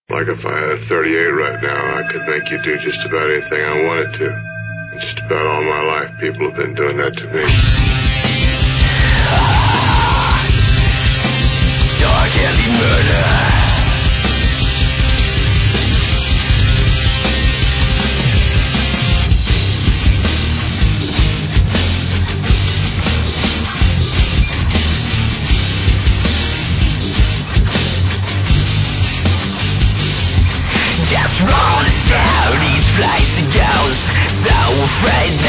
Like if I had a 38 right now, I could make you do just about anything I wanted to. And just about all my life, people have been doing that to me. Dark, heavy murder. Just rolling down these flights of ghosts, so afraid